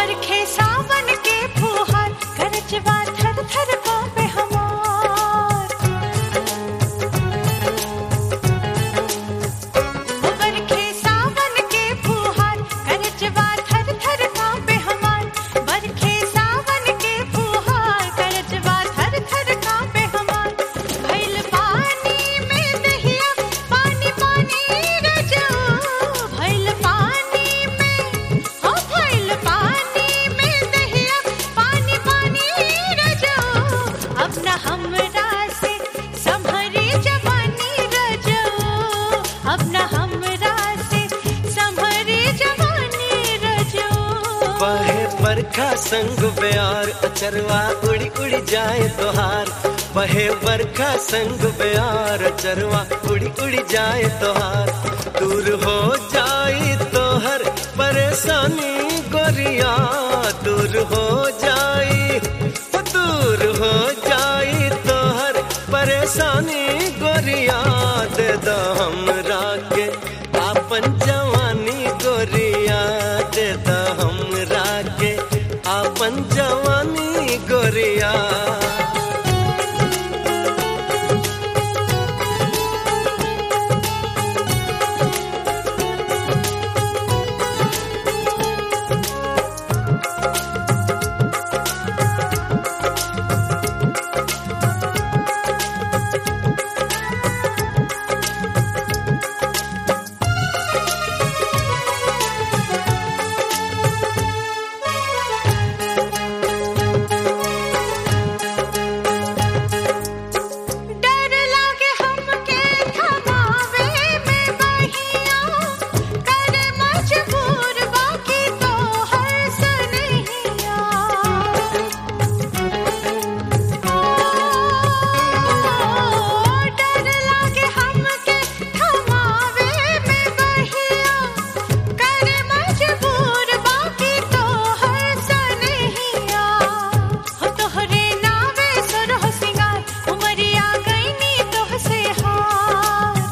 बरखे सावन के फुहार गरजवा थर थर कांपे हमार। बरखे सावन के फुहार गरजवा थर थर कांपे हमार। बरखे सावन के फुहार गरजवा थर थर कांपे हमार। भइल पानी में दहिया पानी पानी रजो। भइल पानी में हो भइल पानी में दहिया पानी पानी रजो। अब न हमरा से संभरी जवानी रजो। अब न हमरा से संभरी जवानी रजो। बहे बरखा संग प्यार अचरवा उड़ी उड़ी जाए तोहार। बहे बरखा संग प्यार अचरवा उड़ी उड़ी जाए तोहार। दूर हो जाई तोहर परेशानी गोरिया। दूर हो जाई दूर हो जाई तोहर परेशानी गोरिया। दे दो हमरा के आपन जवानी गोरिया। दे दो हमरा के आपन जवानी गोरिया। डर लागे हमके थमावे में बहिया। करे मजबूर बाकी तो हर सनहिया। डर लागे हमके थमावे में बहिया। करे मजबूर बाकी तो हर सनहिया। हो तोहरे नावे सुरह सिंगार उमरिया गईनी तोहसे हार।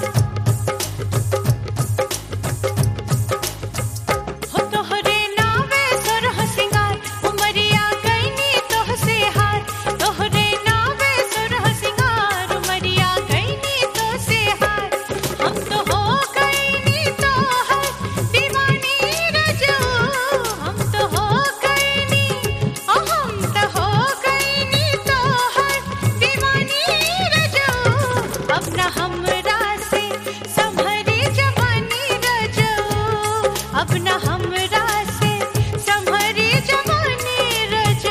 हो तोहरे नावे सुरह सिंगार उमरिया गईनी तोहसे हार। तोहरे नावे सुरह सिंगार उमरिया गईनी तोहसे हार। हम तो हो गईनी तोहर दीवानी रजो। हम तो हो गईनी हम तो हो गईनी तोहर दीवानी रजो। अब न हमरा से संभरी जवानी रजो। अब न हमरा से संभरी जवानी रजो।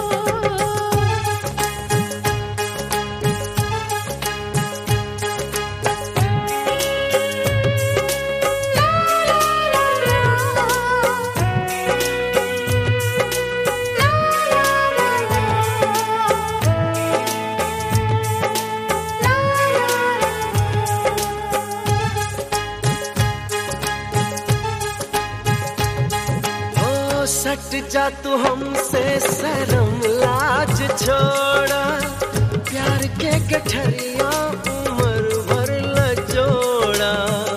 ओ सट जा तू हमसे शर्म लाज छोड़ा। प्यार के गठरिया उम्र भर लजोड़ा।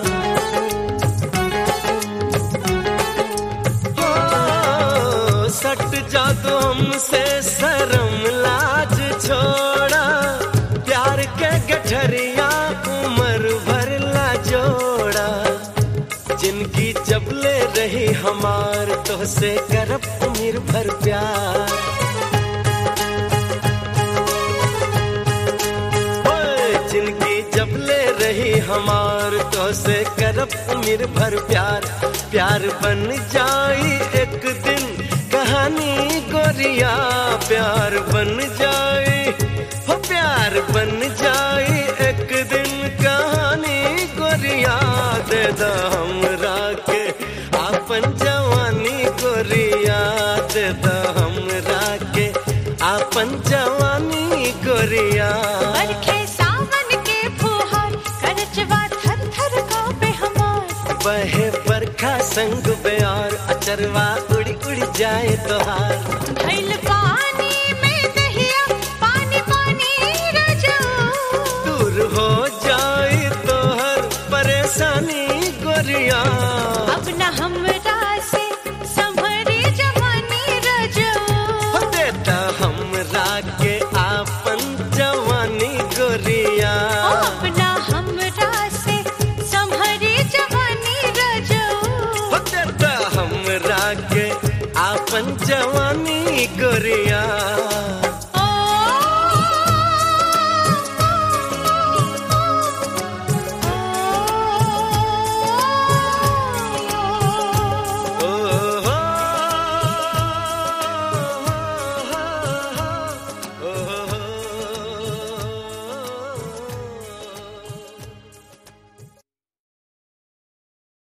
ओ सट जा तू हमसे शर्म लाज छोड़ा। प्यार के गठरिया उम्र भर लजोड़ा। जिनकी जबले रही हमार तोहसे करब उम्र भर प्यार। ओए जिनकी जबले रही हमार तोहसे करब उम्र भर प्यार। प्यार बन जाई एक दिन कहानी गोरिया। प्यार बन जाई हो प्यार बन जाई एक दिन कहानी गोरिया। दे दो हमरा के आपन जवानी गोरिया। दे दो हमरा के आपन जवानी गोरिया। बरखे सावन के फुहार गरजवा थर थर कांपे हमार। बहे बरखा संग प्यार अचरवा उड़ी उड़ी जाए तोहार। भइल पानी में दहिया पानी पानी रजो। दूर हो जाए तोहर परेशानी गोरिया। अब न हमरा से